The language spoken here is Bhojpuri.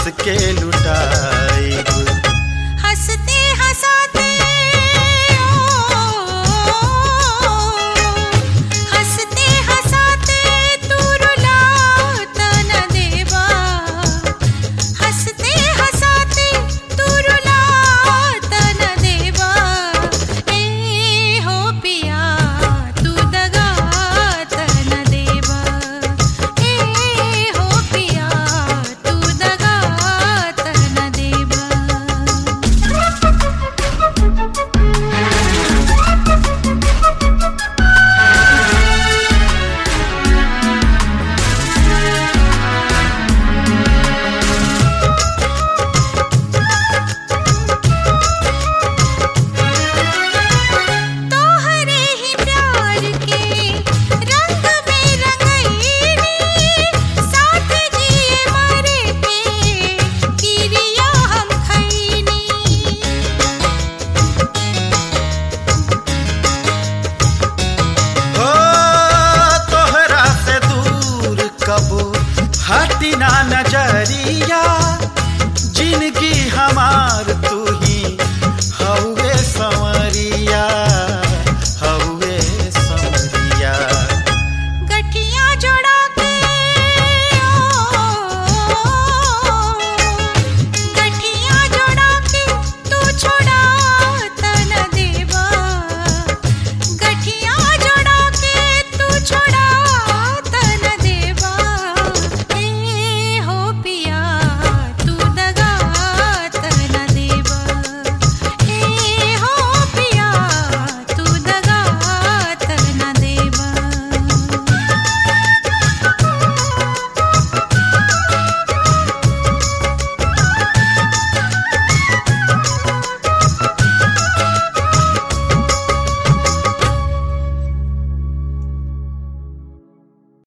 हंस के लुटाइब। हंसते हंसाते हंसते हंसाते तू रुलाता न देवा। हंसते हंसाते तू रुलाता न देवा। ए हो पिया तू दगाता न देवा। ए हो पिया तू दगाता न देवा। तोहरे ही प्यार के रंग में रंगईनी। साथ जिए मरे के किरिया हम खईनी। ओ तोहरा से दूर कबो हटी ना नजरिया। जिंदगी हमार तू